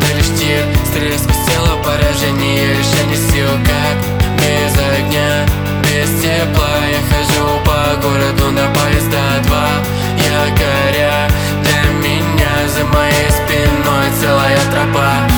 лишь тир. Стрелять сквозь тело, поражение, решение сил. Как без огня, без тепла я хожу по городу на поезда 2. Якоря для меня, за моей спиной целая тропа.